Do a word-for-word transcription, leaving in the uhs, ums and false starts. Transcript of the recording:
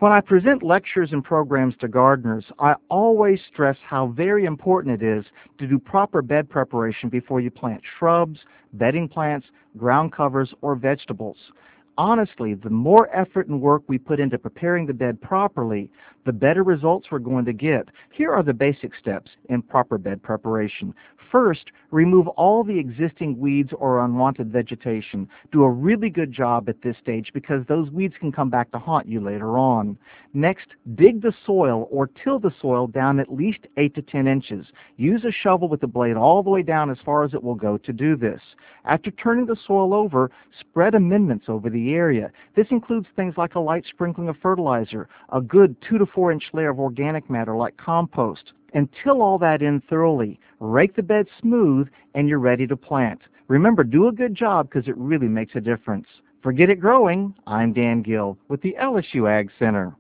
When I present lectures and programs to gardeners, I always stress how very important it is to do proper bed preparation before you plant shrubs, bedding plants, ground covers, or vegetables. Honestly, the more effort and work we put into preparing the bed properly, the better results we're going to get. Here are the basic steps in proper bed preparation. First, remove all the existing weeds or unwanted vegetation. Do a really good job at this stage because those weeds can come back to haunt you later on. Next, dig the soil or till the soil down at least eight to ten inches. Use a shovel with the blade all the way down as far as it will go to do this. After turning the soil over, spread amendments over the area. This includes things like a light sprinkling of fertilizer, a good two to four inch layer of organic matter like compost, and till all that in thoroughly. Rake the bed smooth and you're ready to plant. Remember, do a good job because it really makes a difference. For Get It Growing, I'm Dan Gill with the L S U Ag Center.